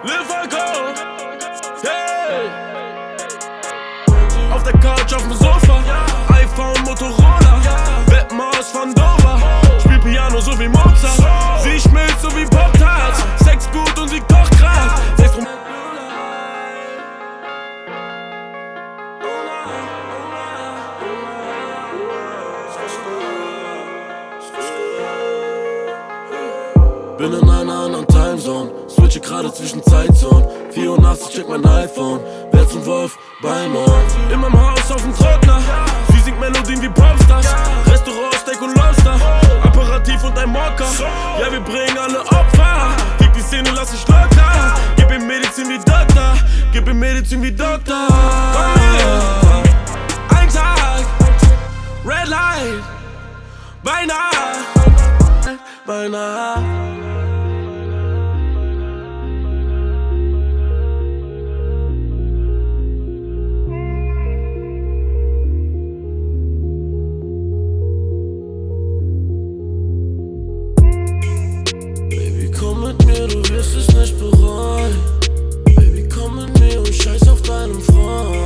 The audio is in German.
Live I go, hey. Auf der Couch, auf dem Sofa, iPhone, Motorola, Bettmaus von Dover, spiel Piano so wie Mozart. Sie schmilzt so wie Pop-Tarts, Sex gut und sie kocht grad. Bin in einer anderen Timezone, switche gerade zwischen Zeitzonen. 4 Uhr nachts, ich check mein iPhone. Wer zum Wolf? Beimon. In meinem Haus auf dem Trockner, sie singt Melodien wie Popstars. Restaurant, Steak und Lobster, Aperitif und ein Mokka. Ja, wir bringen alle Opfer, fick die Szene, lass dich locker. Gib ihm Medizin wie Doktor, gib ihm Medizin wie Doktor. Ein Tag, Red Light, beinahe, beinahe. Komm mit mir, du wirst es nicht bereuen. Baby, komm mit mir und scheiß auf deinen Freund.